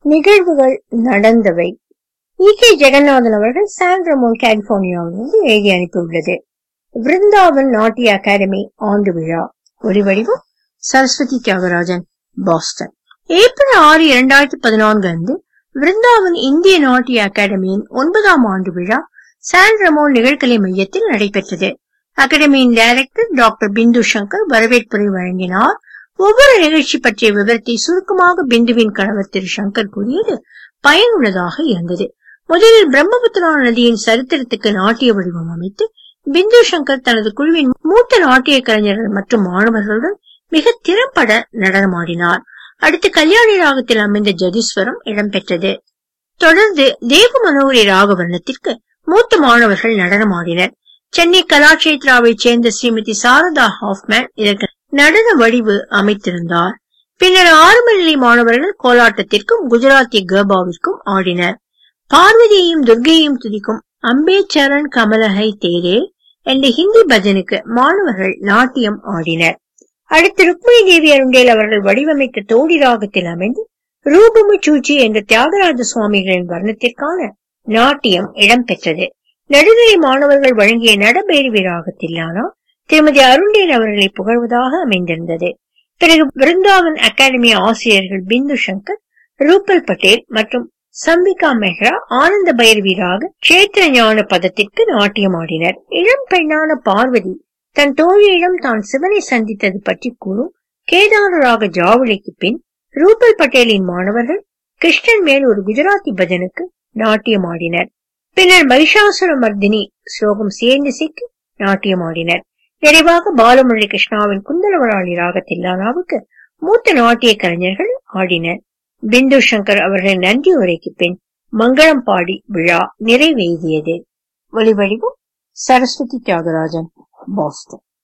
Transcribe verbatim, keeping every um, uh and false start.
நிகழ்வுகள் நடந்தவை. E K Jeganathan அவர்கள் San Ramon கலிபோர்னியாவிலிருந்து எழுதி அனுப்பியுள்ளது. விருந்தாவன் நாட்டிய அகாடமி ஆண்டு விழா. ஒலிவடிவம் சரஸ்வதி தியாகராஜன், பாஸ்டன். ஏப்ரல் ஆறு இரண்டாயிரத்தி பதினான்கு அன்று விருந்தாவன் இந்திய நாட்டிய அகாடமியின் ஒன்பதாம் ஆண்டு விழா சான் ரமோன் நிகழ்கலை மையத்தில் நடைபெற்றது. அகாடமியின் டைரக்டர் டாக்டர் பிந்து சங்கர் வரவேற்புரை வழங்கினார். ஒவ்வொரு நிகழ்ச்சி பற்றிய விவரத்தை சுருக்கமாக பிந்துவின் கணவர் திரு சங்கர் கூறியது பயனுள்ளதாக இருந்தது. முதலில் பிரம்மபுத்திரா நதியின் சரித்திரத்துக்கு நாட்டிய வடிவம் அமைத்து பிந்து சங்கர் தனது குழுவின் மூத்த நாட்டிய கலைஞர்கள் மற்றும் மாணவர்களுடன் மிக திறம்பட நடனமாடினார். அடுத்து கல்யாணி ராகத்தில் அமைந்த ஜதீஸ்வரம் இடம்பெற்றது. தொடர்ந்து தேவ மனோகரி ராகவர்ணத்திற்கு மூத்த மாணவர்கள் நடனமாடினர். சென்னை கலாட்சேத்ராவை சேர்ந்த ஸ்ரீமதி சாரதா ஹாஃப்மேன் இதற்கு நடன வடிவு அமைத்திருந்தார். பின்னர் ஆரம்ப நிலை மாணவர்கள் கோலாட்டத்திற்கும் குஜராத்தி கர்பாவிற்கும் ஆடினர். பார்வதியையும் துர்கையையும் துதிக்கும் அம்பே சரண் கமலஹை தேரே என்ற ஹிந்தி பஜனுக்கு மாணவர்கள் நாட்டியம் ஆடினர். அடுத்து ருக்மிணி தேவி அருண்டேல் அவர்கள் வடிவமைத்த தோடி ராகத்தில் அமைந்து ரூபமு சூச்சி என்ற தியாகராஜ சுவாமிகளின் வர்ணத்திற்கான நாட்டியம் இடம்பெற்றது. நடுநிலை மாணவர்கள் வழங்கிய நடபேரவி ராகத்திலானா திருமதி அருண்டேல் அவர்களை புகழ்வதாக அமைந்திருந்தது. பிறகு விருந்தாவன் அகாடமி ஆசிரியர்கள் பிந்து சங்கர், ரூபல் பட்டேல் மற்றும் சம்பிகா மெஹ்ரா ஆனந்த பைரவி ராக கஷேத்திர ஞான பதத்திற்கு நாட்டியமாடினர். இளம் பெண்ணான பார்வதி தன் தோழியிடம் தான் சிவனை சந்தித்தது பற்றி கூறும் கேதார ராக ஜாவளிக்கு பின் ரூபல் பட்டேலின் மாணவர்கள் கிருஷ்ணன் மேல் ஒரு குஜராத்தி பஜனுக்கு நாட்டியமாடினர். பின்னர் மகிஷாசுர மர்தினி ஸ்லோகம் சேர்ந்திசைக்கு நாட்டியமாடினர். நிறைவாக பாலமுரளி கிருஷ்ணாவின் குந்தலவராளி ராகத்தில்லானாவுக்கு மூத்த நாட்டிய கலைஞர்கள் ஆடினர். பிந்து சங்கர் அவர்களின் நன்றி உரைக்கு பின் மங்களம் பாடி விழா நிறைவேறியது. ஒலிவடிவம் சரஸ்வதி தியாகராஜன், பாஸ்டன்.